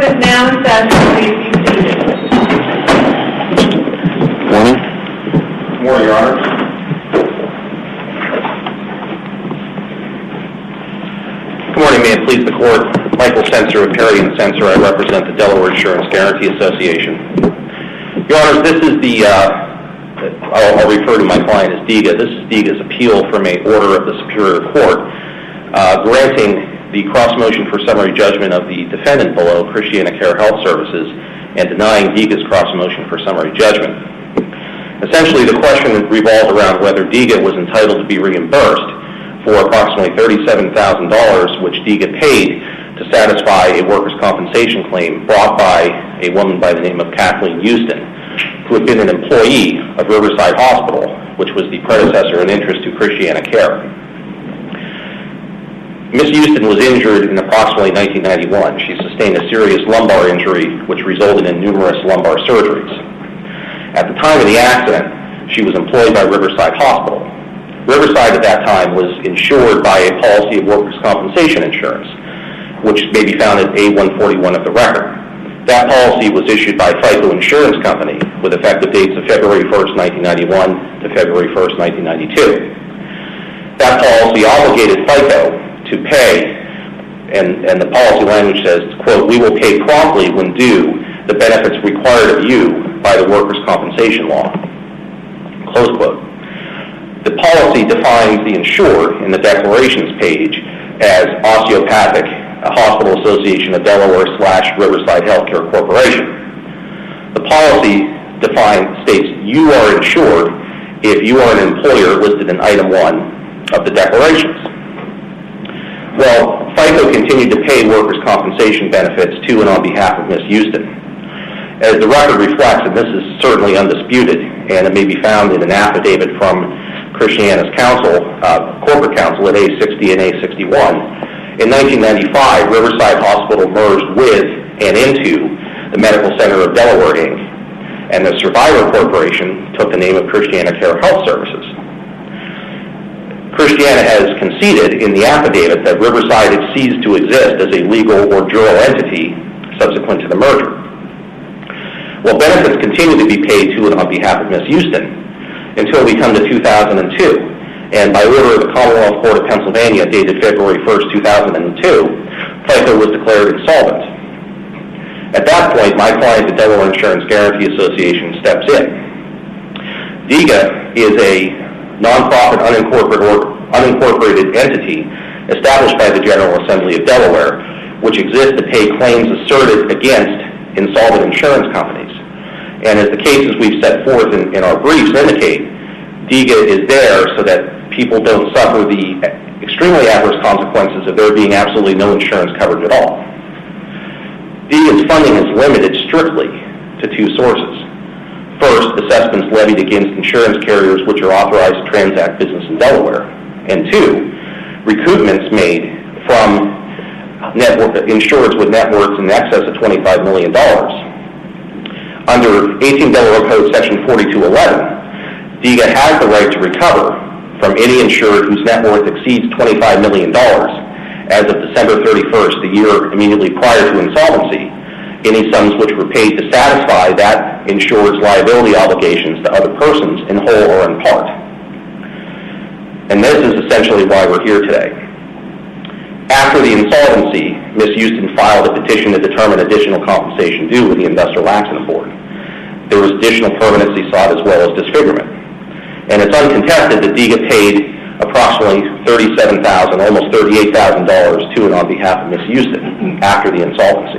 is now in session. Please be seated. Morning. Good morning, Your Honor. Good morning, may it please the Court. Michael Sensor of Perry & Sensor. I represent the Delaware Insurance Guarantee Association. Your Honor, this is I'll refer to my client as DIGA. This is DIGA's appeal from an order of the Superior Court granting the cross-motion for summary judgment of the defendant below, ChristianaCare Health Services, and denying DIGA's cross-motion for summary judgment. Essentially, the question revolved around whether DIGA was entitled to be reimbursed for approximately $37,000, which DIGA paid to satisfy a workers' compensation claim brought by a woman by the name of Kathleen Houston, who had been an employee of Riverside Hospital, which was the predecessor in interest to ChristianaCare. Ms. Houston was injured in approximately 1991. She sustained a serious lumbar injury, which resulted in numerous lumbar surgeries. At the time of the accident, she was employed by Riverside Hospital. Riverside at that time was insured by a policy of workers' compensation insurance, which may be found at A141 of the record. That policy was issued by FICO Insurance Company with effective dates of February 1st, 1991 to February 1st, 1992. That policy obligated FICO to pay, and the policy language says, quote, "We will pay promptly when due the benefits required of you by the workers' compensation law," close quote. The policy defines the insured in the declarations page as Osteopathic Hospital Association of Delaware / Riverside Healthcare Corporation. The policy states you are insured if you are an employer listed in Item 1 of the declarations. Well, FICO continued to pay workers' compensation benefits to and on behalf of Ms. Houston. As the record reflects, and this is certainly undisputed, and it may be found in an affidavit from Christiana's counsel, corporate counsel at A60 and A61, in 1995, Riverside Hospital merged with and into the Medical Center of Delaware, Inc., and the Survivor Corporation took the name of ChristianaCare Health Services. Christiana has conceded in the affidavit that Riverside had ceased to exist as a legal or jural entity subsequent to the merger. Well, benefits continue to be paid to and on behalf of Ms. Houston until we come to 2002. And by order of the Commonwealth Court of Pennsylvania dated February 1st, 2002, FICO was declared insolvent. At that point, my client, the Delaware Insurance Guarantee Association, steps in. DIGA is a nonprofit unincorporated entity established by the General Assembly of Delaware, which exists to pay claims asserted against insolvent insurance companies. And as the cases we've set forth in our briefs indicate, DIGA is there so that people don't suffer the extremely adverse consequences of there being absolutely no insurance coverage at all. DIGA's funding is limited strictly to two sources. First, assessments levied against insurance carriers which are authorized to transact business in Delaware. And two, recoupments made from insureds with net worths in excess of $25 million. Under 18 Delaware Code Section 4211, DIGA has the right to recover from any insured whose net worth exceeds $25 million as of December 31st, the year immediately prior to insolvency, any sums which were paid to satisfy that insured's liability obligations to other persons in whole or in part. And this is essentially why we're here today. After the insolvency, Ms. Houston filed a petition to determine additional compensation due with the Industrial Accident Board. There was additional permanency sought as well as disfigurement. And it's uncontested that DIGA paid approximately $37,000, almost $38,000 to and on behalf of Ms. Houston after the insolvency.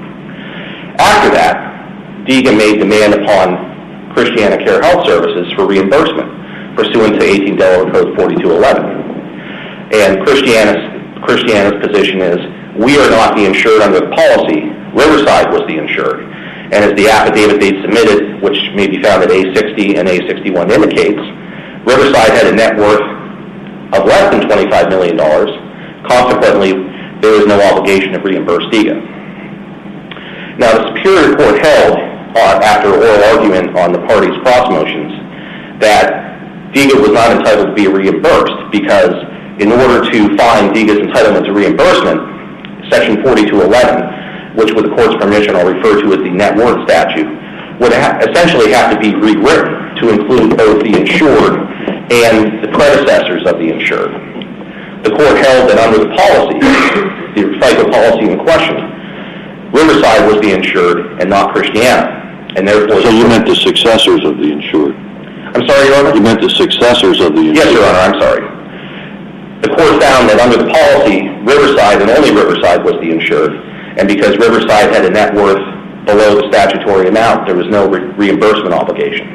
After that, DIGA made demand upon ChristianaCare Health Services for reimbursement pursuant to 18 Delaware Code 4211. And Christiana's position is, we are not the insured under the policy. Riverside was the insured. And as the affidavit they submitted, which may be found at A60 and A61 indicates, Riverside had a net worth of less than $25 million. Consequently, there is no obligation to reimburse DIGA. Now, the Superior Court held, after oral argument on the parties' cross motions, that DIGA was not entitled to be reimbursed because in order to find DIGA's entitlement to reimbursement, Section 4211 which with the court's permission I'll refer to as the net worth statute, would essentially have to be rewritten to include both the insured and the predecessors of the insured. The court held that under the policy, the FICO policy in question, Riverside was the insured and not Christiana, and therefore... So you meant the successors of the insured? I'm sorry, Your Honor? You meant the successors of the insured? Yes, Your Honor, I'm sorry. The court found that under the policy, Riverside and only Riverside was the insured, and because Riverside had a net worth below the statutory amount, there was no reimbursement obligation.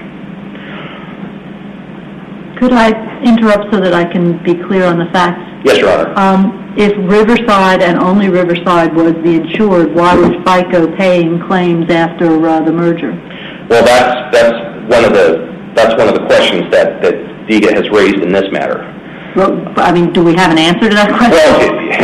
Could I interrupt so that I can be clear on the facts? Yes, Your Honor. If Riverside and only Riverside was the insured, why was FICO paying claims after the merger? Well, that's one of the questions that DIGA has raised in this matter. Well, I mean, do we have an answer to that question? Well,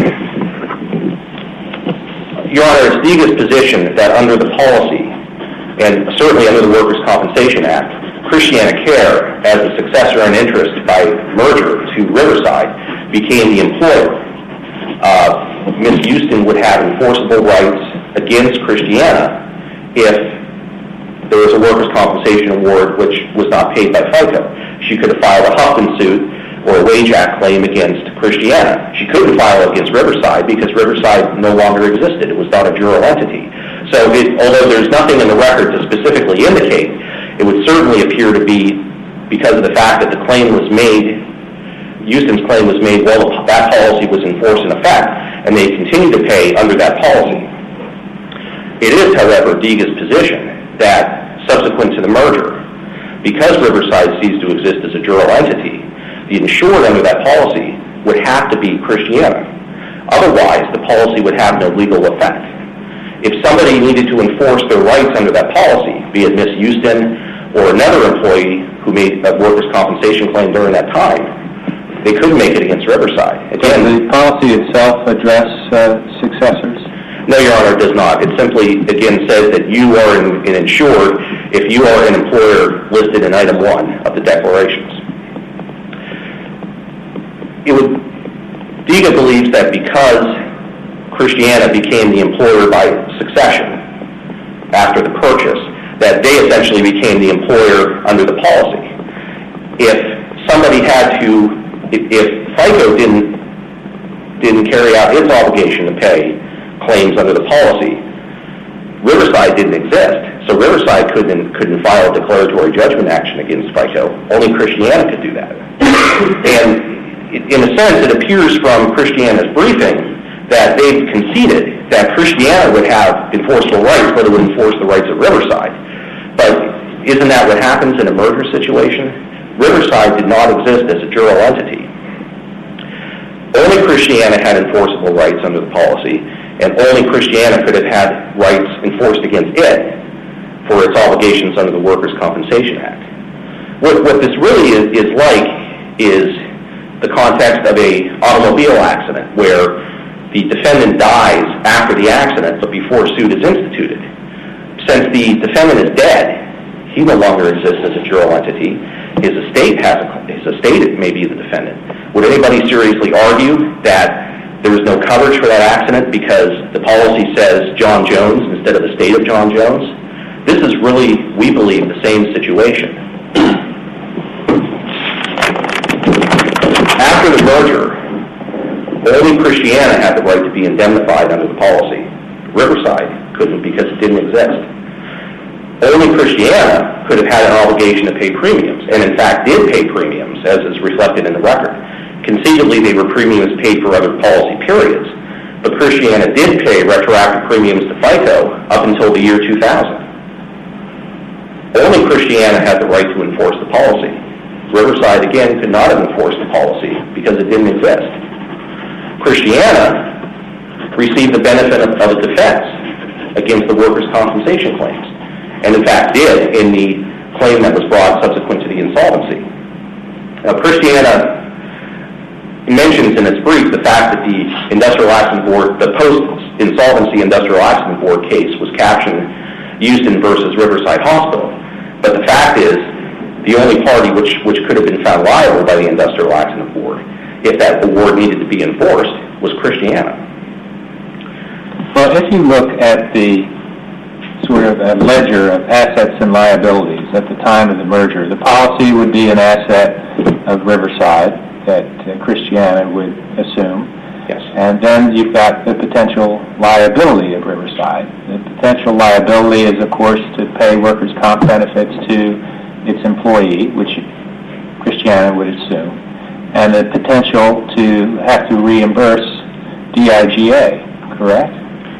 Your Honor, it's DIGA's position that under the policy, and certainly under the Workers' Compensation Act, Christiana Care, as a successor in interest by merger to Riverside, became the employer. Ms. Houston would have enforceable rights against Christiana if there was a workers' compensation award which was not paid by FICO. She could have filed a Huffman suit or a Wage Act claim against Christiana. She couldn't file against Riverside because Riverside no longer existed. It was not a jural entity. So although there's nothing in the record to specifically indicate, it would certainly appear to be because of the fact that the claim was made, Houston's claim was made while that policy was in force in effect, and they continue to pay under that policy. It is, however, DIGA's position that subsequent to the merger, because Riverside ceased to exist as a jural entity, the insured under that policy would have to be Christiana. Otherwise, the policy would have no legal effect. If somebody needed to enforce their rights under that policy, be it Ms. Houston or another employee who made a workers' compensation claim during that time, they couldn't make it against Riverside. Again, does the policy itself address successors? No, Your Honor, it does not. It simply, again, says that you are an insured if you are an employer listed in Item 1 of the declarations. DIGA believes that because Christiana became the employer by succession after the purchase, that they essentially became the employer under the policy. If FICO didn't carry out its obligation to pay claims under the policy, Riverside didn't exist, so Riverside couldn't file a declaratory judgment action against FICO. Only Christiana could do that. And in a sense, it appears from Christiana's briefing that they've conceded that Christiana would have enforceable rights, but it would enforce the rights of Riverside. But isn't that what happens in a merger situation? Riverside did not exist as a jural entity. Only Christiana had enforceable rights under the policy, and only Christiana could have had rights enforced against it for its obligations under the Workers' Compensation Act. What this really is like is the context of an automobile accident where the defendant dies after the accident but before suit is instituted. Since the defendant is dead, he no longer exists as a jural entity. His estate may be the defendant. Would anybody seriously argue that there was no coverage for that accident because the policy says John Jones instead of the state of John Jones? This is really, we believe, the same situation. After the merger, only Christiana had the right to be indemnified under the policy. Riverside couldn't because it didn't exist. Only Christiana could have had an obligation to pay premiums, and in fact did pay premiums, as is reflected in the record. Conceivably, they were premiums paid for other policy periods, but Christiana did pay retroactive premiums to FICO up until the year 2000. Only Christiana had the right to enforce the policy. Riverside, again, could not have enforced the policy because it didn't exist. Christiana received the benefit of a defense against the workers' compensation claims, and in fact did in the claim that was brought subsequent to the insolvency. Now, Christiana mentions in its brief the fact that the Industrial Accident Board, the post-insolvency Industrial Accident Board case was captioned Houston versus Riverside Hospital. But the fact is, the only party which could have been found liable by the Industrial Accident Board, if that award needed to be enforced, was Christiana. Well, if you look at the sort of a ledger of assets and liabilities at the time of the merger, the policy would be an asset of Riverside that Christiana would assume. Yes. And then you've got the potential liability of Riverside. The potential liability is, of course, to pay workers' comp benefits to its employee, which Christiana would assume, and the potential to have to reimburse DIGA, correct?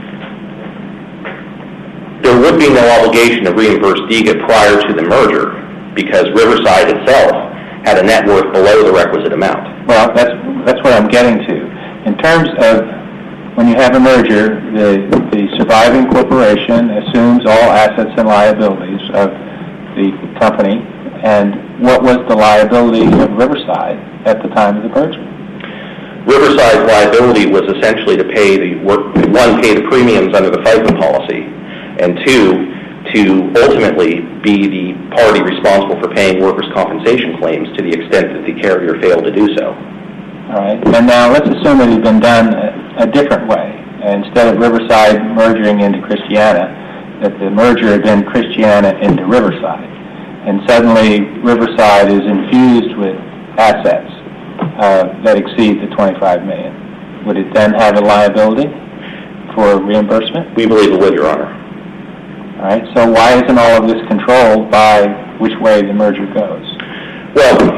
There would be no obligation to reimburse DIGA prior to the merger because Riverside itself had a net worth below the requisite amount. Well, that's what I'm getting to. In terms of when you have a merger, the surviving corporation assumes all assets and liabilities of the company, and what was the liability of Riverside at the time of the merger? Riverside's liability was essentially to pay the premiums under the FICA policy, and two, to ultimately be the party responsible for paying workers' compensation claims to the extent that the carrier failed to do so. All right. And now let's assume it had been done a different way. Instead of Riverside merging into Christiana, that the merger had been Christiana into Riverside. And suddenly Riverside is infused with assets that exceed the $25 million. Would it then have a liability for reimbursement? We believe it would, Your Honor. All right. So why isn't all of this controlled by which way the merger goes? Well,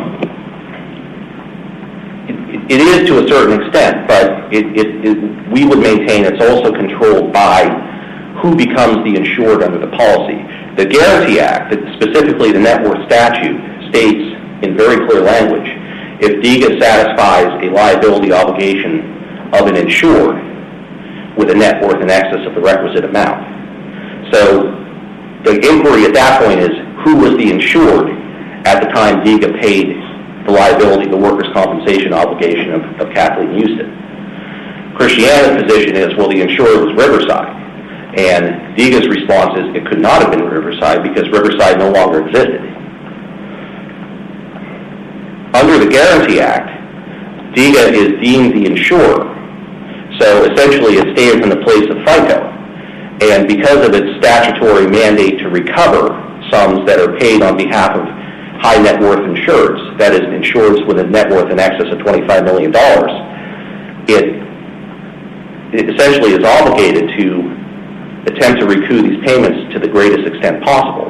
it is to a certain extent, but we would maintain it's also controlled by who becomes the insured under the policy. The Guarantee Act, specifically the net worth statute, states in very clear language, if DIGA satisfies a liability obligation of an insured with a net worth in excess of the requisite amount. So the inquiry at that point is who was the insured at the time DIGA paid the liability, the workers' compensation obligation of Kathleen Houston. Christiana's position is, well, the insurer was Riverside. And DIGA's response is it could not have been Riverside because Riverside no longer existed. Under the Guarantee Act, DIGA is deemed the insurer. So essentially it stands in the place of FICO. And because of its statutory mandate to recover sums that are paid on behalf of high net worth insureds, that is, insureds with a net worth in excess of $25 million, it essentially is obligated to attempt to recoup these payments to the greatest extent possible.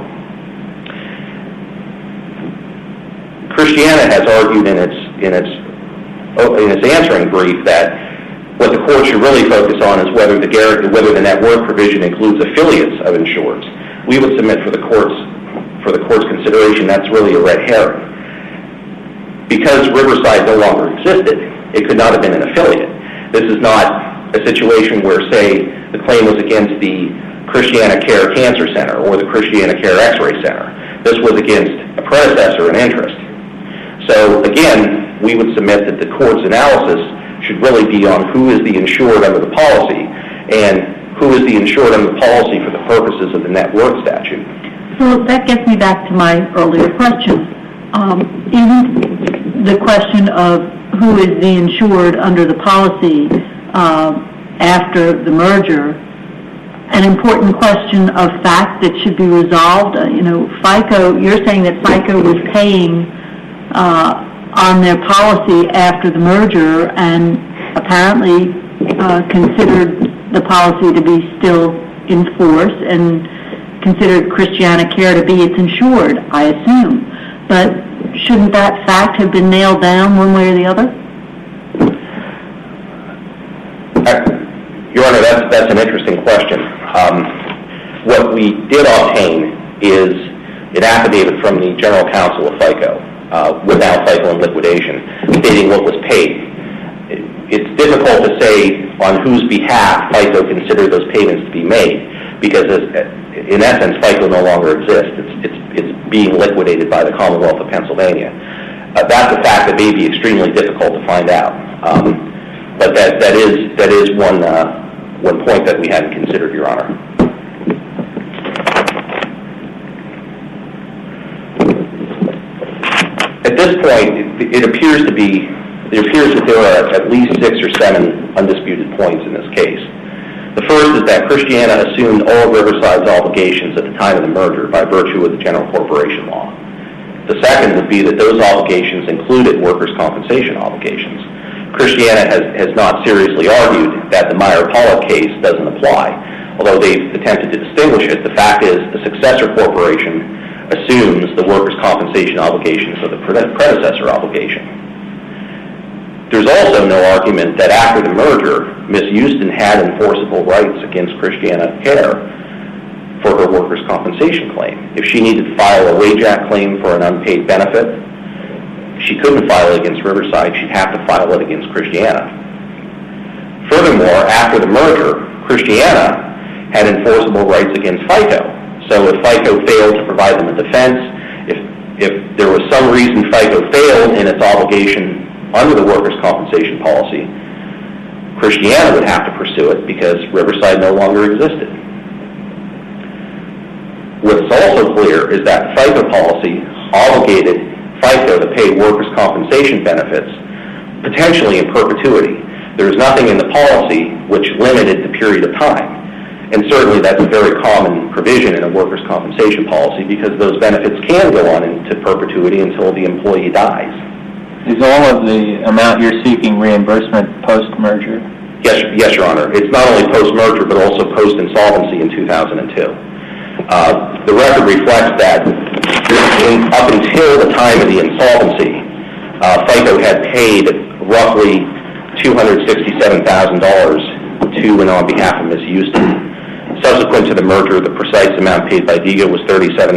Christiana has argued in its answering brief that what the court should really focus on is whether the net worth provision includes affiliates of insureds. We would submit for the court's consideration that's really a red herring. Because Riverside no longer existed, it could not have been an affiliate. This is not a situation where, say, the claim was against the Christiana Care Cancer Center or the Christiana Care X-Ray Center. This was against a predecessor in interest. So, again, we would submit that the court's analysis should really be on who is the insured under the policy and who is the insured under the policy for the purposes of the net worth statute. So that gets me back to my earlier question. Even the question of who is the insured under the policy after the merger, an important question of fact that should be resolved. FICO, you're saying that FICO was paying on their policy after the merger and apparently considered the policy to be still in force and considered Christiana Care to be its insured, I assume. But shouldn't that fact have been nailed down one way or the other? Your Honor, that's an interesting question. What we did obtain is an affidavit from the General Counsel of FICO, without FICO in liquidation, stating what was paid. It's difficult to say on whose behalf FICO considered those payments to be made, because in essence, FICO no longer exists. It's being liquidated by the Commonwealth of Pennsylvania. That's a fact that may be extremely difficult to find out. But that is one point that we hadn't considered, Your Honor. At this point, it appears that there are at least 6 or 7 undisputed points in this case. The first is that Christiana assumed all of Riverside's obligations at the time of the merger by virtue of the general corporation law. The second would be that those obligations included workers' compensation obligations. Christiana has not seriously argued that the Meyer-Pollock case doesn't apply. Although they've attempted to distinguish it, the fact is the successor corporation assumes the workers' compensation obligations of the predecessor obligation. There's also no argument that after the merger, Ms. Houston had enforceable rights against Christiana Care for her workers' compensation claim. If she needed to file a Wage Act claim for an unpaid benefit, she couldn't file it against Riverside. She'd have to file it against Christiana. Furthermore, after the merger, Christiana had enforceable rights against FICO. So if FICO failed to provide them a defense, if there was some reason FICO failed in its obligation under the workers' compensation policy, Christiana would have to pursue it because Riverside no longer existed. What's also clear is that the FICO policy obligated FICO to pay workers' compensation benefits potentially in perpetuity. There was nothing in the policy which limited the period of time. And certainly that's a very common provision in a workers' compensation policy because those benefits can go on into perpetuity until the employee dies. Is all of the amount you're seeking reimbursement post-merger? Yes, Your Honor. It's not only post-merger, but also post-insolvency in 2002. The record reflects that up until the time of the insolvency, FICO had paid roughly $267,000 to and on behalf of Ms. Houston. Subsequent to the merger, the precise amount paid by DIGA was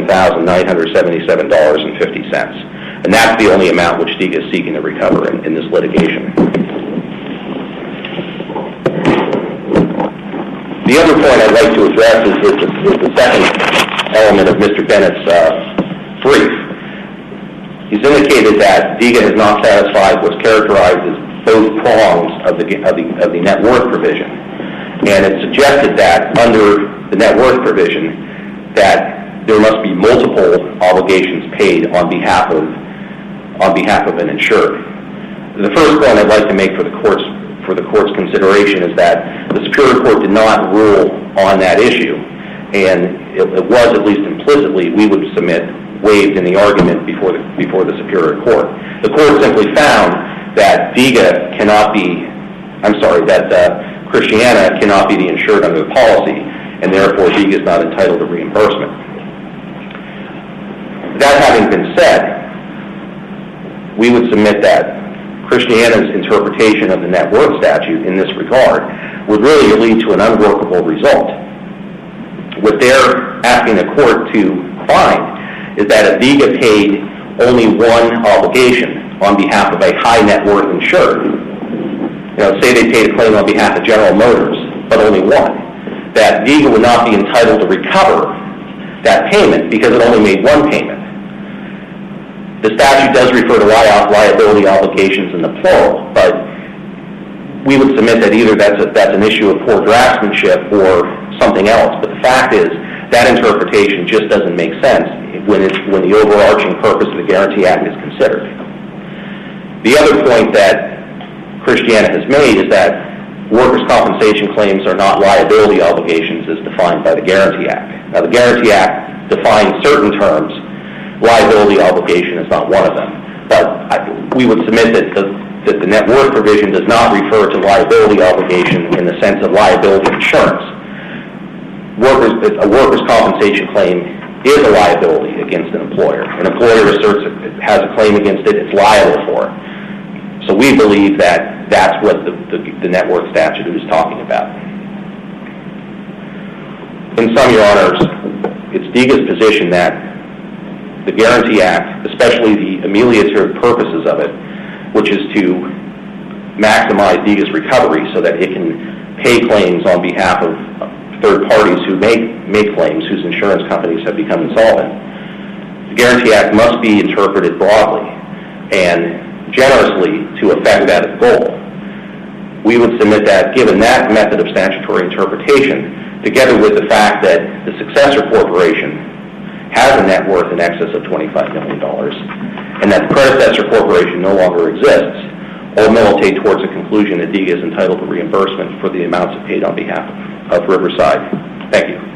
$37,977.50. And that's the only amount which DIGA is seeking to recover in this litigation. The other point I'd like to address is the second element of Mr. Bennett's brief. He's indicated that DIGA has not satisfied what's characterized as both prongs of the net worth provision. And it suggested that under the net worth provision that there must be multiple obligations paid on behalf of an insured. The first point I'd like to make for the court's consideration is that the Superior Court did not rule on that issue, and it was, at least implicitly, we would submit, waived in the argument before the Superior Court. The court simply found that Christiana cannot be the insured under the policy, and therefore DIGA is not entitled to reimbursement. That having been said, we would submit that Christiana's interpretation of the net worth statute in this regard would really lead to an unworkable result. What they're asking the court to find is that if DIGA paid only one obligation on behalf of a high net worth insured, say they paid a claim on behalf of General Motors, but only one, that DIGA would not be entitled to recover that payment because it only made one payment. The statute does refer to liability obligations in the plural, but we would submit that either that's an issue of poor draftsmanship or something else. But the fact is that interpretation just doesn't make sense when the overarching purpose of the Guarantee Act is considered. The other point that Christiana has made is that workers' compensation claims are not liability obligations as defined by the Guarantee Act. Now, the Guarantee Act defines certain terms. Liability obligation is not one of them. But we would submit that the net worth provision does not refer to liability obligation in the sense of liability insurance. A workers' compensation claim is a liability against an employer. An employer asserts it has a claim against it, it's liable for it. So we believe that that's what the net worth statute is talking about. In sum, Your Honors, it's DIGA's position that the Guarantee Act, especially the ameliorative purposes of it, which is to maximize DIGA's recovery so that it can pay claims on behalf of third parties who make claims whose insurance companies have become insolvent. The Guarantee Act must be interpreted broadly and generously to effect that goal. We would submit that given that method of statutory interpretation, together with the fact that the successor corporation has a net worth in excess of $25 million, and that the predecessor corporation no longer exists, all militate towards a conclusion that DIGA is entitled to reimbursement for the amounts it paid on behalf of. of Riverside. Thank you.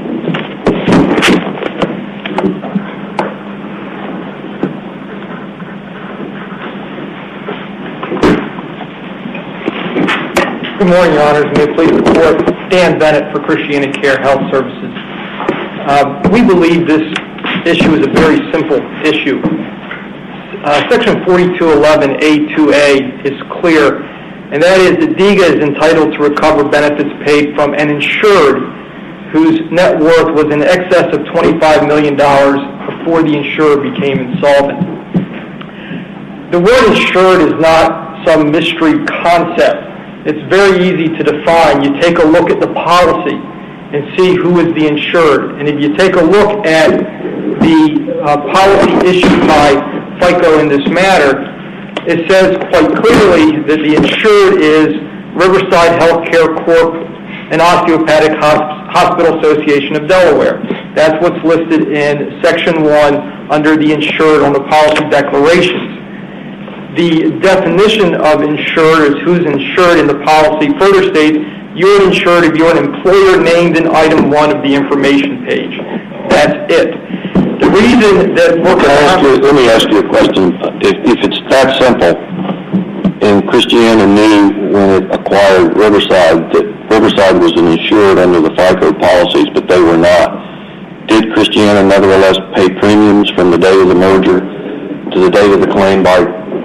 Good morning, Your Honors. May it please the Court. Dan Bennett for Christiana Care Health Services. We believe this issue is a very simple issue. Section 4211A2A is clear, and that is that DIGA is entitled to recover benefits paid from an insured whose net worth was in excess of $25 million before the insurer became insolvent. The word insured is not some mystery concept. It's very easy to define. You take a look at the policy and see who is the insured. And if you take a look at the policy issued by FICO in this matter, it says quite clearly that the insured is Riverside Healthcare Corp. and Osteopathic Hospital Association of Delaware. That's what's listed in Section 1 under the insured on the policy declarations. The definition of insured is who's insured in the policy further states you're insured if you're an employer named in Item 1 of the information page. That's it. The reason that let me ask you a question. If it's that simple, and Christiana knew when it acquired Riverside that Riverside was an insured under the FICO policies, but they were not, did Christiana nevertheless pay premiums from the day of the merger to the date of the claim by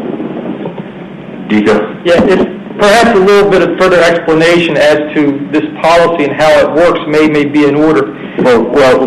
DIGA? Yeah, it's perhaps a little bit of further explanation as to this policy and how it works may be in order. Well,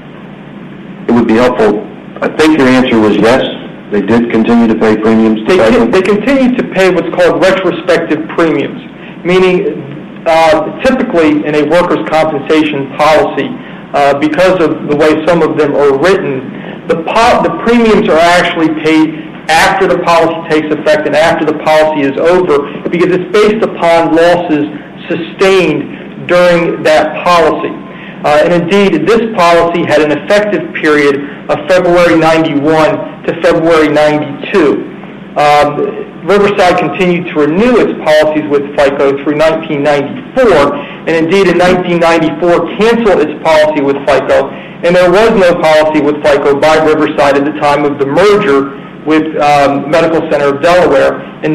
it would be helpful. I think your answer was yes. They did continue to pay premiums to FICO? They continue to pay what's called retrospective premiums, meaning typically in a workers' compensation policy, because of the way some of them are written, the premiums are actually paid after the policy takes effect and after the policy is over, because it's based upon losses sustained during that policy. And indeed, this policy had an effective period of February 91 to February 92. Riverside continued to renew its policies with FICO through 1994, and indeed in 1994 canceled its policy with FICO, and there was no policy with FICO by Riverside at the time of the merger with Medical Center of Delaware in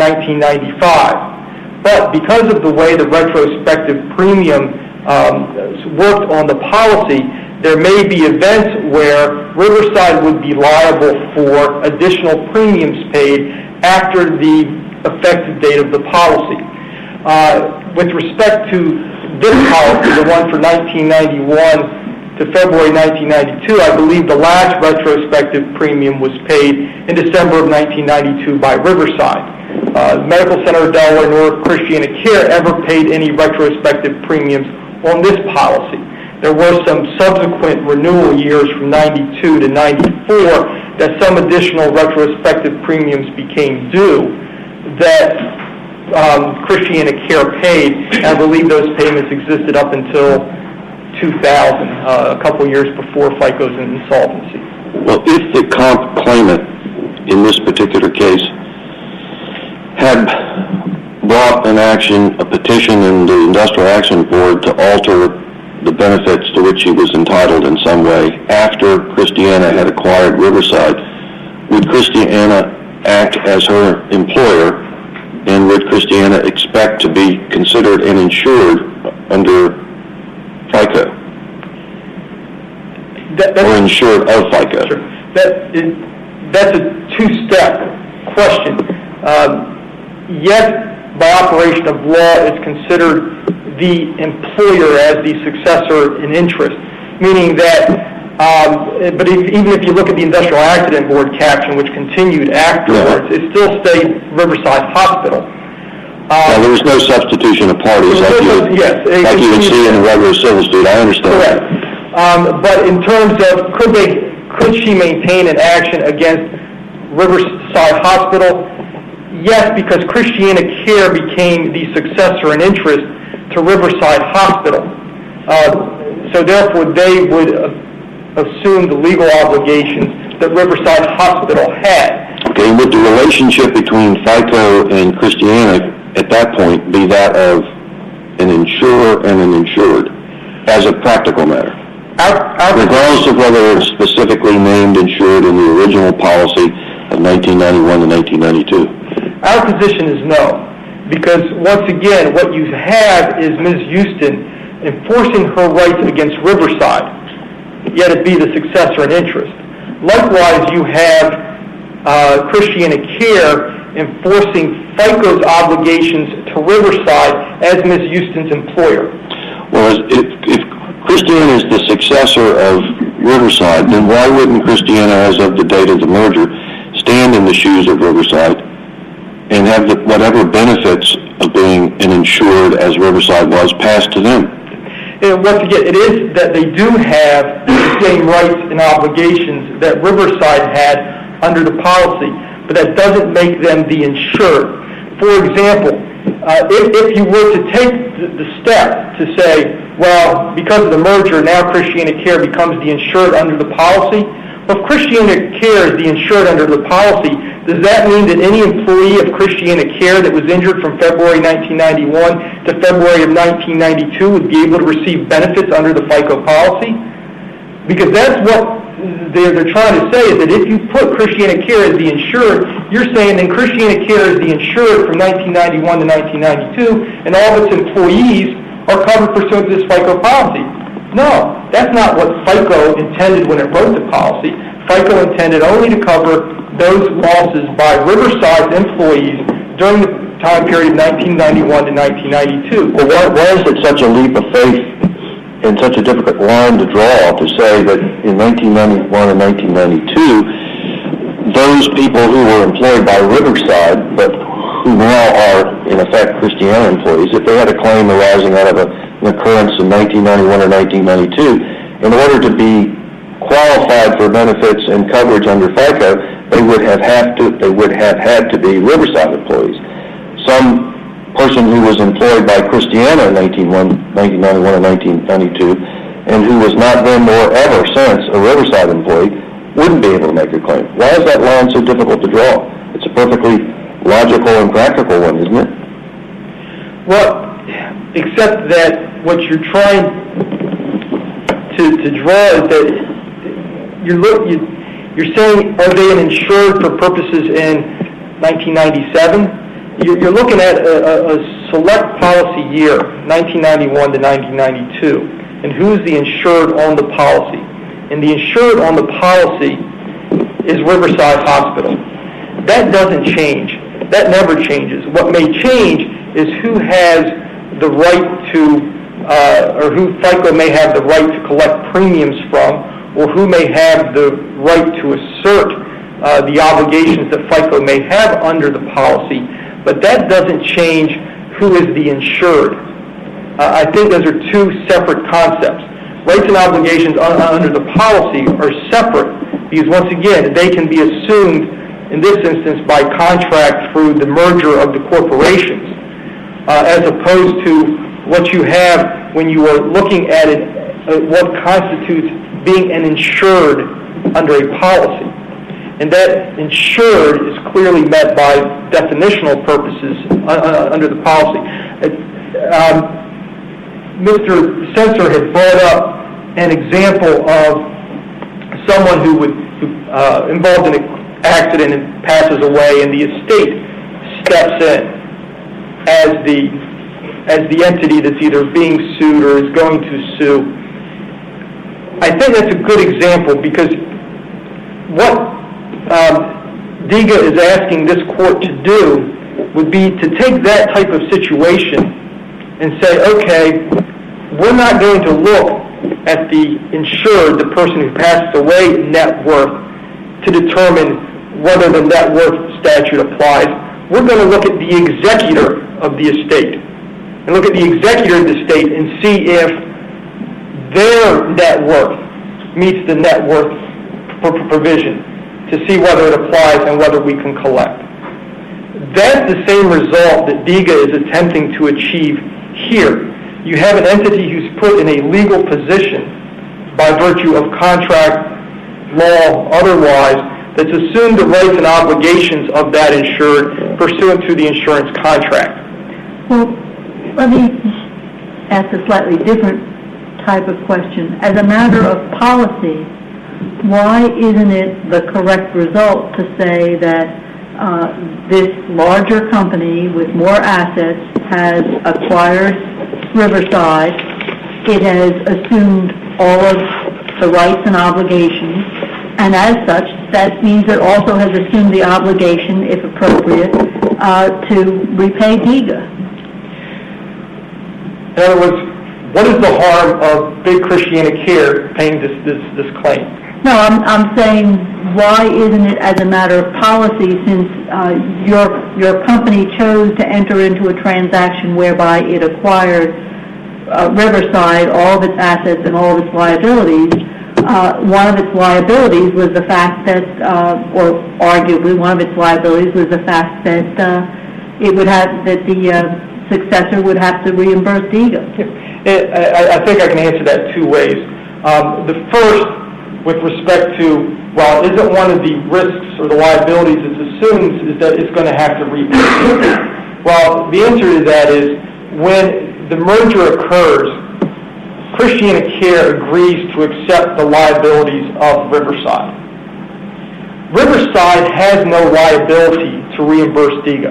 1995. But because of the way the retrospective premium worked on the policy, there may be events where Riverside would be liable for additional premiums paid after the effective date of the policy. With respect to this policy, the one for 1991 to February 1992, I believe the last retrospective premium was paid in December of 1992 by Riverside. Medical Center of Delaware nor Christiana Care ever paid any retrospective premiums on this policy. There were some subsequent renewal years from 92 to 94 that some additional retrospective premiums became due that Christiana Care paid, and I believe those payments existed up until 2000, a couple years before FICO's insolvency. Well, if the comp claimant in this particular case had brought an action, a petition in the Industrial Action Board to alter the benefits to which he was entitled in some way after Christiana had acquired Riverside, would Christiana act as her employer, and would Christiana expect to be considered an insured under FICO? Or insured of FICO? Sure. That's a two-step question. Yes, by operation of law, it's considered the employer as the successor in interest, meaning that, but even if you look at the Industrial Accident Board caption, which continued afterwards, it still stayed Riverside Hospital. There was no substitution of parties like you would see in a regular civil suit. I understand. Correct. But in terms of could she maintain an action against Riverside Hospital? Yes, because Christiana Care became the successor in interest to Riverside Hospital. So therefore, they would assume the legal obligations that Riverside Hospital had. Okay, would the relationship between FICO and Christiana at that point be that of an insurer and an insured, as a practical matter? Regardless of whether it's specifically named insured in the original policy of 1991 to 1992. Our position is no, because once again, what you have is Ms. Houston enforcing her rights against Riverside, yet it be the successor in interest. Likewise, you have Christiana Care enforcing FICO's obligations to Riverside as Ms. Houston's employer. Well, if Christiana is the successor of Riverside, then why wouldn't Christiana, as of the date of the merger, stand in the shoes of Riverside and have whatever benefits of being an insured as Riverside was passed to them? And once again, it is that they do have the same rights and obligations that Riverside had under the policy, but that doesn't make them the insured. For example, if you were to take the step to say, well, because of the merger, now Christiana Care becomes the insured under the policy. Well, if Christiana Care is the insured under the policy, does that mean that any employee of Christiana Care that was injured from February 1991 to February of 1992 would be able to receive benefits under the FICO policy? Because that's what they're trying to say, is that if you put Christiana Care as the insured, you're saying then Christiana Care is the insured from 1991 to 1992, and all of its employees are covered pursuant to this FICO policy. No, that's not what FICO intended when it wrote the policy. FICO intended only to cover those losses by Riverside's employees during the time period of 1991 to 1992. Well, why is it such a leap of faith and such a difficult line to draw to say that in 1991 and 1992, those people who were employed by Riverside, but who now are, in effect, Christiana employees, if they had a claim arising out of an occurrence in 1991 or 1992, in order to be qualified for benefits and coverage under FICO, they would have had to be Riverside employees. Some person who was employed by Christiana in 1991 or 1992, and who was not then nor ever since a Riverside employee, wouldn't be able to make a claim. Why is that line so difficult to draw? It's a perfectly logical and practical one, isn't it? Well, except that what you're trying to draw is that you're saying, are they an insured for purposes in 1997? You're looking at a select policy year, 1991 to 1992, and who's the insured on the policy? And the insured on the policy is Riverside Hospital. That doesn't change. That never changes. What may change is who has the right to, or who FICO may have the right to collect premiums from, or who may have the right to assert the obligations that FICO may have under the policy. But that doesn't change who is the insured. I think those are two separate concepts. Rights and obligations under the policy are separate because, once again, they can be assumed in this instance by contract through the merger of the corporations, as opposed to what you have when you are looking at it, what constitutes being an insured under a policy. And that insured is clearly met by definitional purposes under the policy. Mr. Sensor had brought up an example of someone who involved in an accident and passes away, and the estate steps in as the entity that's either being sued or is going to sue. I think that's a good example because what DIGA is asking this court to do would be to take that type of situation and say, okay, we're not going to look at the insured, the person who passed away, net worth to determine whether the net worth statute applies. We're going to look at the executor of the estate and look at the executor of the estate and see if their net worth meets the net worth provision to see whether it applies and whether we can collect. That's the same result that DIGA is attempting to achieve here. You have an entity who's put in a legal position by virtue of contract, law, otherwise, that's assumed the rights and obligations of that insured pursuant to the insurance contract. Well, let me ask a slightly different type of question. As a matter of policy, why isn't it the correct result to say that this larger company with more assets has acquired Riverside, it has assumed all of the rights and obligations, and as such, that means it also has assumed the obligation, if appropriate, to repay DIGA? In other words, what is the harm of Big Christiana Care paying this claim? No, I'm saying, why isn't it as a matter of policy, since your company chose to enter into a transaction whereby it acquired Riverside, all of its assets and all of its liabilities? One of its liabilities was the fact that, or arguably one of its liabilities was the fact that the successor would have to reimburse DIGA. I think I can answer that two ways. The first, with respect to, well, isn't one of the risks or the liabilities it assumes is that it's going to have to repay DIGA? Well, the answer to that is, when the merger occurs, Christiana Care agrees to accept the liabilities of Riverside. Riverside has no liability to reimburse DIGA.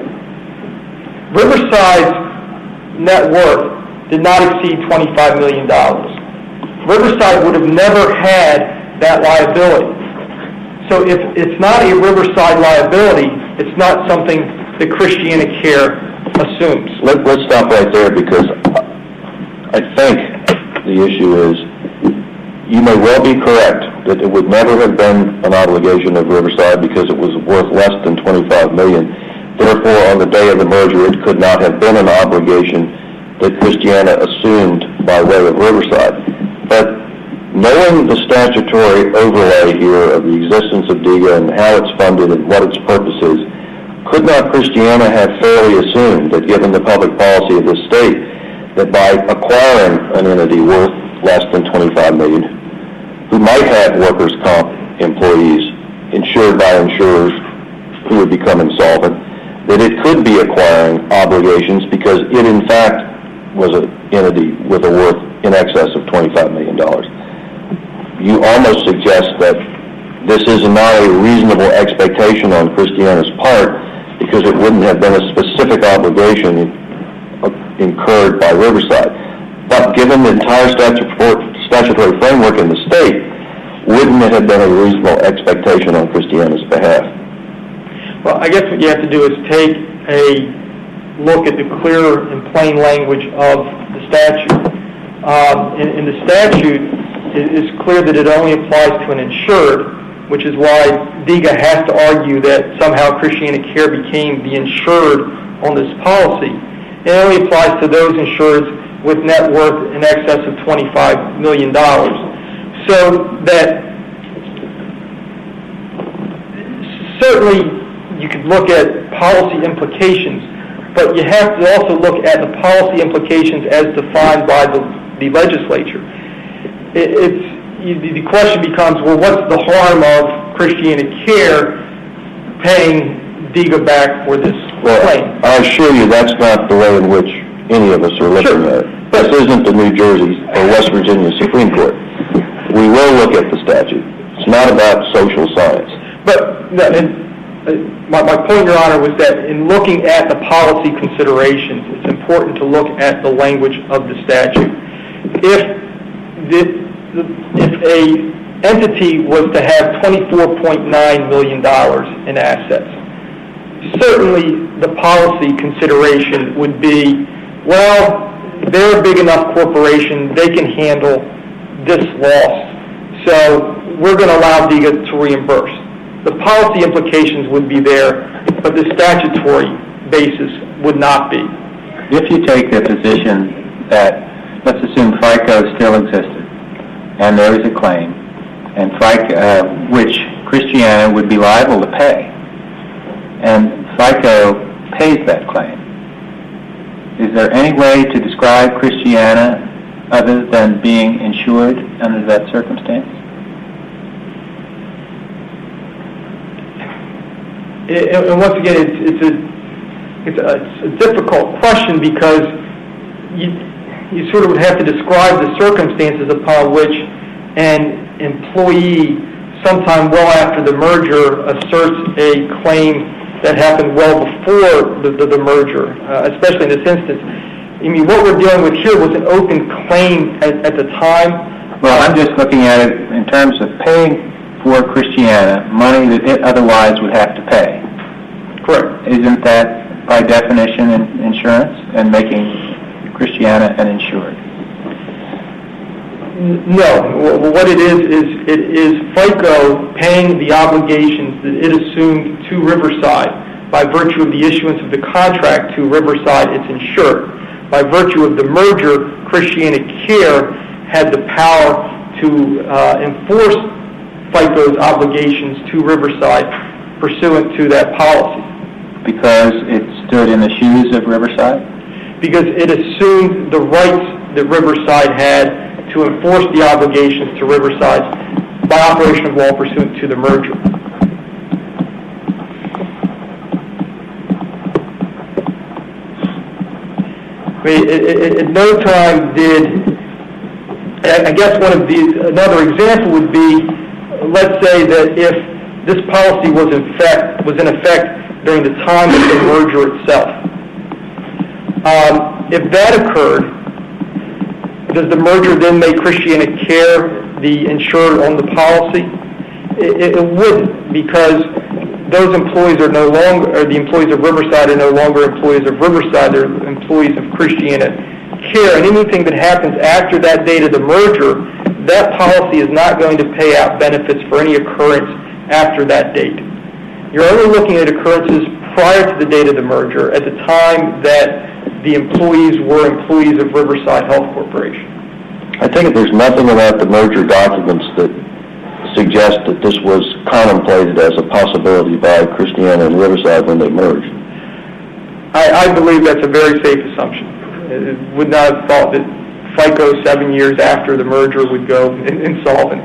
Riverside's net worth did not exceed $25 million. Riverside would have never had that liability. So if it's not a Riverside liability, it's not something that Christiana Care assumes. Let's stop right there, because I think the issue is, you may well be correct that it would never have been an obligation of Riverside because it was worth less than $25 million. Therefore, on the day of the merger, it could not have been an obligation that Christiana assumed by way of Riverside. But knowing the statutory overlay here of the existence of DIGA and how it's funded and what its purpose is, could not Christiana have fairly assumed that, given the public policy of the state, that by acquiring an entity worth less than $25 million, who might have workers' comp employees insured by insurers who would become insolvent, that it could be acquiring obligations because it, in fact, was an entity with a worth in excess of $25 million. You almost suggest that this is not a reasonable expectation on Christiana's part because it wouldn't have been a specific obligation incurred by Riverside. But given the entire statutory framework in the state, wouldn't it have been a reasonable expectation on Christiana's behalf? Well, I guess what you have to do is take a look at the clear and plain language of the statute. In the statute, it is clear that it only applies to an insured, which is why DIGA has to argue that somehow Christiana Care became the insured on this policy. It only applies to those insureds with net worth in excess of $25 million. So that certainly you could look at policy implications, but you have to also look at the policy implications as defined by the legislature. The question becomes, well, what's the harm of Christiana Care paying DIGA back for this claim? I assure you that's not the way in which any of us are looking at it. This isn't the New Jersey or West Virginia Supreme Court. We will look at the statute. It's not about social science. But my point, Your Honor, was that in looking at the policy considerations, it's important to look at the language of the statute. If a entity was to have $24.9 million in assets, certainly the policy consideration would be, well, they're a big enough corporation, they can handle this loss, so we're going to allow DIGA to reimburse. The policy implications would be there, but the statutory basis would not be. If you take the position that, let's assume FICO still existed, and there is a claim, and FICO, which Christiana would be liable to pay, and FICO pays that claim, is there any way to describe Christiana other than being insured under that circumstance? And once again, it's a difficult question because you sort of would have to describe the circumstances upon which an employee, sometime well after the merger, asserts a claim that happened well before the merger, especially in this instance. I mean, what we're dealing with here was an open claim at the time. Well, I'm just looking at it in terms of paying for Christiana money that it otherwise would have to pay. Correct. Isn't that, by definition, insurance and making Christiana an insured? No. What it is FICO paying the obligations that it assumed to Riverside by virtue of the issuance of the contract to Riverside, its insured. By virtue of the merger, Christiana Care had the power to enforce FICO's obligations to Riverside pursuant to that policy. Because it stood in the shoes of Riverside? Because it assumed the rights that Riverside had to enforce the obligations to Riverside by operation of law pursuant to the merger. I mean, at no time did, I guess another example would be, let's say that if this policy was in effect during the time of the merger itself. If that occurred, does the merger then make Christiana Care the insured on the policy? It wouldn't, because those employees are no longer, or the employees of Riverside are no longer employees of Riverside, they're employees of Christiana Care. And anything that happens after that date of the merger, that policy is not going to pay out benefits for any occurrence after that date. You're only looking at occurrences prior to the date of the merger, at the time that the employees were employees of Riverside Health Corporation. I think there's nothing about the merger documents that suggests that this was contemplated as a possibility by Christiana and Riverside when they merged. I believe that's a very safe assumption. I would not have thought that FICO 7 years after the merger would go insolvent.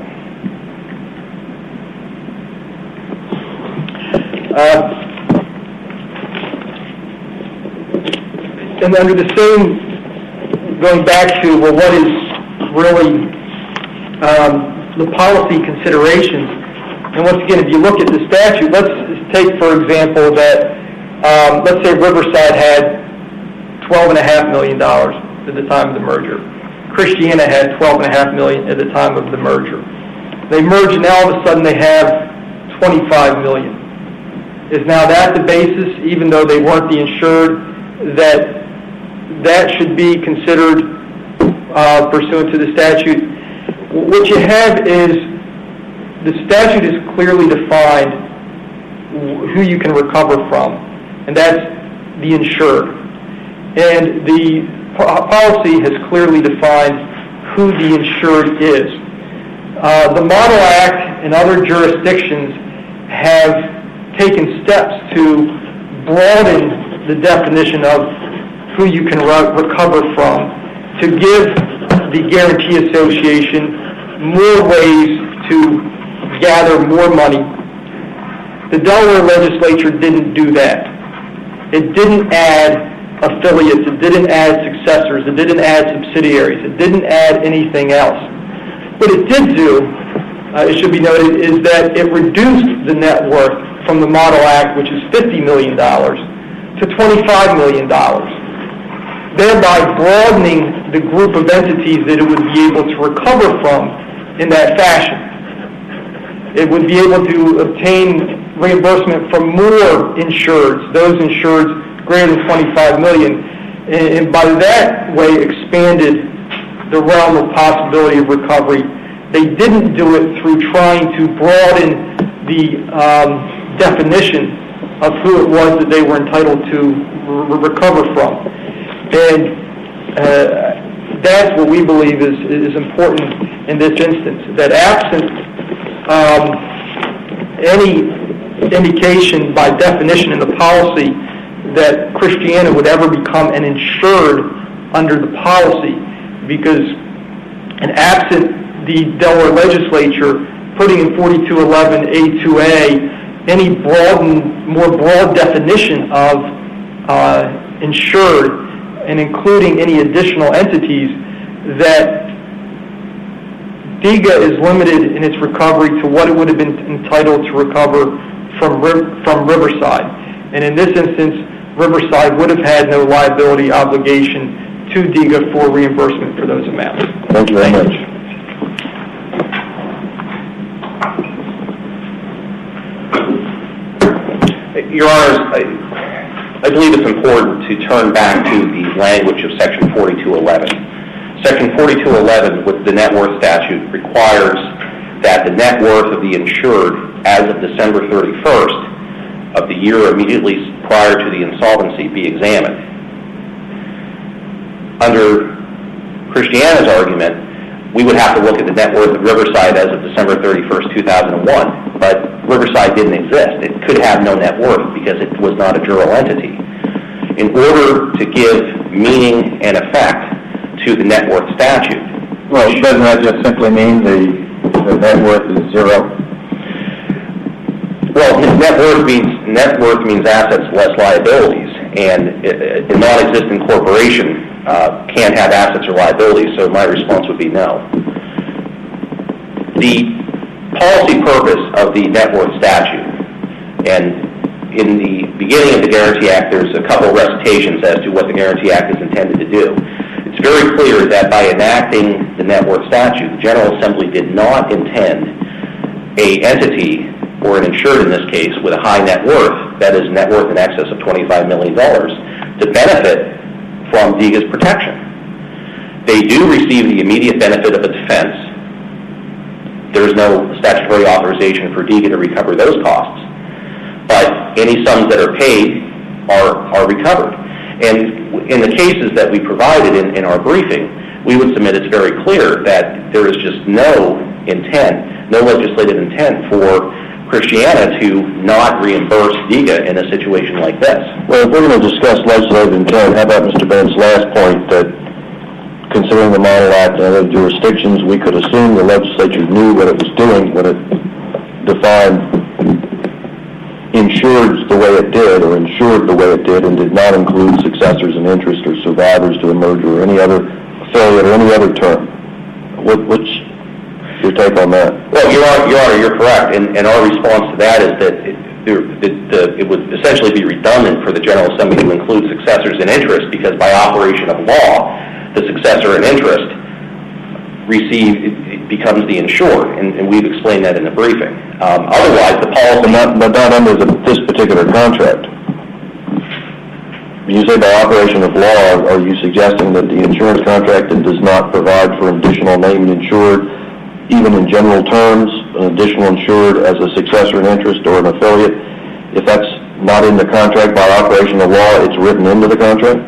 And under the same, going back to, well, what is really the policy considerations, and once again, if you look at the statute, let's take, for example, that, let's say Riverside had $12.5 million at the time of the merger. Christiana had $12.5 million at the time of the merger. They merge, and now all of a sudden they have $25 million. Is now that the basis, even though they weren't the insured, that should be considered pursuant to the statute? What you have is the statute is clearly defined who you can recover from, and that's the insured. And the policy has clearly defined who the insured is. The Model Act and other jurisdictions have taken steps to broaden the definition of who you can recover from, to give the Guarantee Association more ways to gather more money. The Delaware legislature didn't do that. It didn't add affiliates, it didn't add successors, it didn't add subsidiaries, it didn't add anything else. What it did do, it should be noted, is that it reduced the net worth from the Model Act, which is $50 million, to $25 million, thereby broadening the group of entities that it would be able to recover from in that fashion. It would be able to obtain reimbursement from more insureds, those insureds greater than $25 million, and by that way expanded the realm of possibility of recovery. They didn't do it through trying to broaden the definition of who it was that they were entitled to recover from. And that's what we believe is important in this instance, that absent any indication by definition in the policy that Christiana would ever become an insured under the policy, because and absent the Delaware legislature putting in 4211A2A any more broad definition of insured, and including any additional entities, that DIGA is limited in its recovery to what it would have been entitled to recover from Riverside. And in this instance, Riverside would have had no liability obligation to DIGA for reimbursement for those amounts. Thank you very much. Your Honors, I believe it's important to turn back to the language of Section 4211. Section 4211 with the net worth statute requires that the net worth of the insured as of December 31st of the year immediately prior to the insolvency be examined. Under Christiana's argument, we would have to look at the net worth of Riverside as of December 31st, 2001, but Riverside didn't exist. It could have no net worth because it was not a jural entity. In order to give meaning and effect to the net worth statute. Well, doesn't that just simply mean the net worth is zero? Well, net worth means assets less liabilities, and a non-existent corporation can't have assets or liabilities, so my response would be no. The policy purpose of the net worth statute, and in the beginning of the Guarantee Act, there's a couple of recitations as to what the Guarantee Act is intended to do. It's very clear that by enacting the net worth statute, the General Assembly did not intend an entity, or an insured in this case, with a high net worth, that is net worth in excess of $25 million, to benefit from DIGA's protection. They do receive the immediate benefit of a defense. There's no statutory authorization for DIGA to recover those costs, but any sums that are paid are recovered. And in the cases that we provided in our briefing, we would submit it's very clear that there is just no intent, no legislative intent for Christiana to not reimburse DIGA in a situation like this. Well, if we're going to discuss legislative intent, how about Mr. Bennett's last point that considering the Model Act and other jurisdictions, we could assume the legislature knew what it was doing when it defined insureds the way it did, or insured the way it did, and did not include successors in interest or survivors to a merger or any other affiliate or any other term. What's your take on that? Well, Your Honor, you're correct, and our response to that is that it would essentially be redundant for the General Assembly to include successors in interest, because by operation of law, the successor in interest becomes the insured, and we've explained that in the briefing. Otherwise, the policy... But not under this particular contract. When you say by operation of law, are you suggesting that the insurance contract does not provide for an additional named insured, even in general terms, an additional insured as a successor in interest or an affiliate? If that's not in the contract by operation of law, it's written into the contract?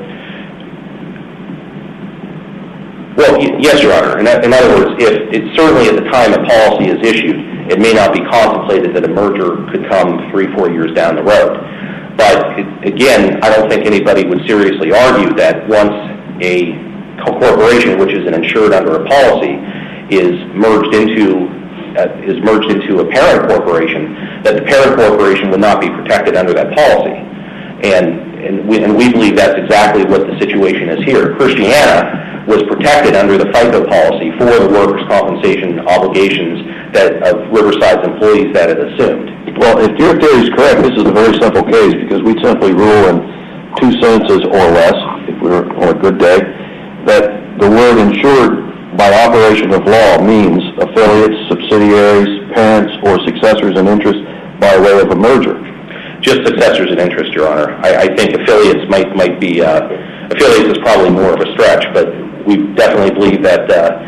Well, yes, Your Honor. In other words, certainly at the time a policy is issued, it may not be contemplated that a merger could come 3-4 years down the road. But again, I don't think anybody would seriously argue that once a corporation, which is an insured under a policy, is merged into a parent corporation, that the parent corporation would not be protected under that policy. And we believe that's exactly what the situation is here. Christiana was protected under the FICO policy for the workers' compensation obligations of Riverside's employees that it assumed. Well, if your theory is correct, this is a very simple case, because we'd simply rule in 2 sentences or less, if we were on a good day, that the word insured by operation of law means affiliates, subsidiaries, parents, or successors in interest by way of a merger. Just successors in interest, Your Honor. I think affiliates might be, affiliates is probably more of a stretch, but we definitely believe that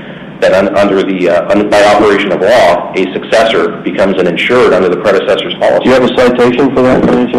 by operation of law, a successor becomes an insured under the predecessor's policy. Do you have a citation for that?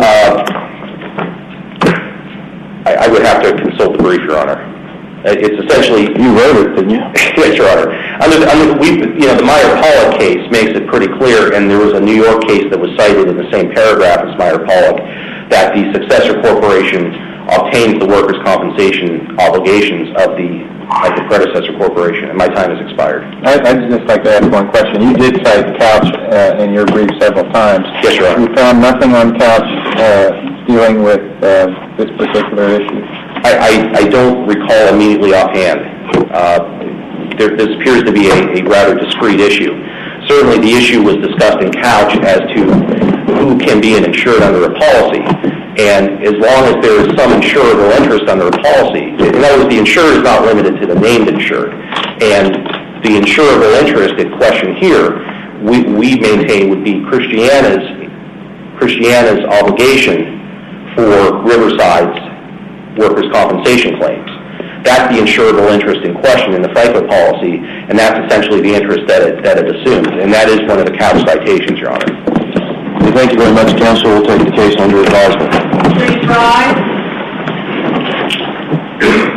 I would have to consult the brief, Your Honor. It's essentially... You wrote it, didn't you? Yes, Your Honor. The Meyer-Pollock case makes it pretty clear, and there was a New York case that was cited in the same paragraph as Meyer-Pollock, that the successor corporation obtains the workers' compensation obligations of the predecessor corporation, and my time has expired. I'd just like to ask one question. You did cite Couch in your brief several times. Yes, Your Honor. You found nothing on Couch dealing with this particular issue? I don't recall immediately offhand. This appears to be a rather discrete issue. Certainly the issue was discussed in Couch as to who can be an insured under a policy. And as long as there is some insurable interest under a policy, in other words, the insured is not limited to the named insured. And the insurable interest in question here, we maintain would be Christiana's obligation for Riverside's workers' compensation claims. That's the insurable interest in question in the FICA policy, and that's essentially the interest that it assumes. And that is one of the Couch citations, Your Honor. Thank you very much, counsel. We'll take the case under advisement. Please rise.